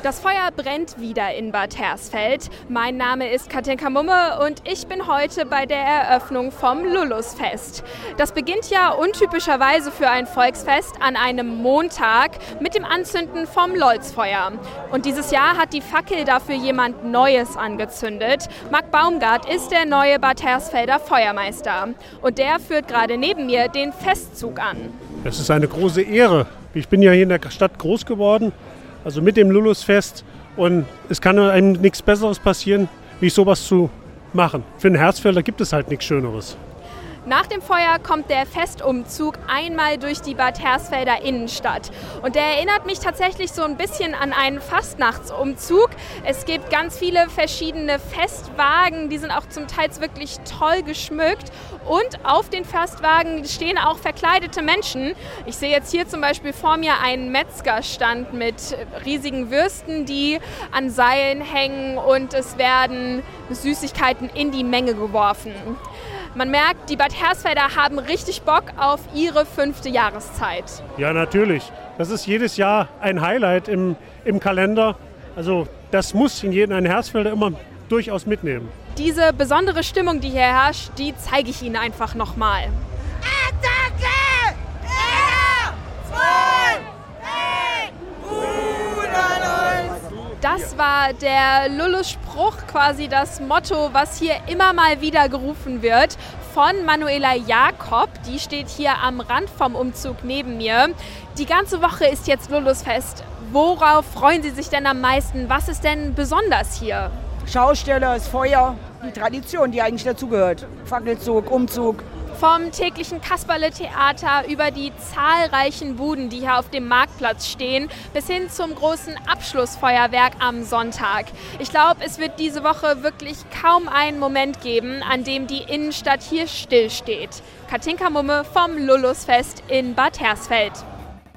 Das Feuer brennt wieder in Bad Hersfeld. Mein Name ist Katinka Mumme und ich bin heute bei der Eröffnung vom Lulusfest. Das beginnt ja untypischerweise für ein Volksfest an einem Montag mit dem Anzünden vom Lolzfeuer. Und dieses Jahr hat die Fackel dafür jemand Neues angezündet. Marc Baumgart ist der neue Bad Hersfelder Feuermeister. Und der führt gerade neben mir den Festzug an. Es ist eine große Ehre. Ich bin ja hier in der Stadt groß geworden, also mit dem Lulusfest. Und es kann einem nichts Besseres passieren, wie sowas zu machen. Für einen Hersfelder gibt es halt nichts Schöneres. Nach dem Feuer kommt der Festumzug einmal durch die Bad Hersfelder Innenstadt. Und der erinnert mich tatsächlich so ein bisschen an einen Fastnachtsumzug. Es gibt ganz viele verschiedene Festwagen, die sind auch zum Teil wirklich toll geschmückt. Und auf den Festwagen stehen auch verkleidete Menschen. Ich sehe jetzt hier zum Beispiel vor mir einen Metzgerstand mit riesigen Würsten, die an Seilen hängen, und es werden Süßigkeiten in die Menge geworfen. Man merkt, die Bad Hersfelder haben richtig Bock auf ihre 5. Jahreszeit. Ja, natürlich. Das ist jedes Jahr ein Highlight im Kalender. Also das muss in jedem Hersfelder immer durchaus mitnehmen. Diese besondere Stimmung, die hier herrscht, die zeige ich Ihnen einfach nochmal. Attacke! Das war der Lulus-Spruch, quasi das Motto, was hier immer mal wieder gerufen wird, von Manuela Jakob. Die steht hier am Rand vom Umzug neben mir. Die ganze Woche ist jetzt Lulusfest. Worauf freuen Sie sich denn am meisten? Was ist denn besonders hier? Schausteller, das Feuer, die Tradition, die eigentlich dazugehört. Fackelzug, Umzug. Vom täglichen Kasperle-Theater über die zahlreichen Buden, die hier auf dem Marktplatz stehen, bis hin zum großen Abschlussfeuerwerk am Sonntag. Ich glaube, es wird diese Woche wirklich kaum einen Moment geben, an dem die Innenstadt hier stillsteht. Katinka Mumme vom Lulusfest in Bad Hersfeld.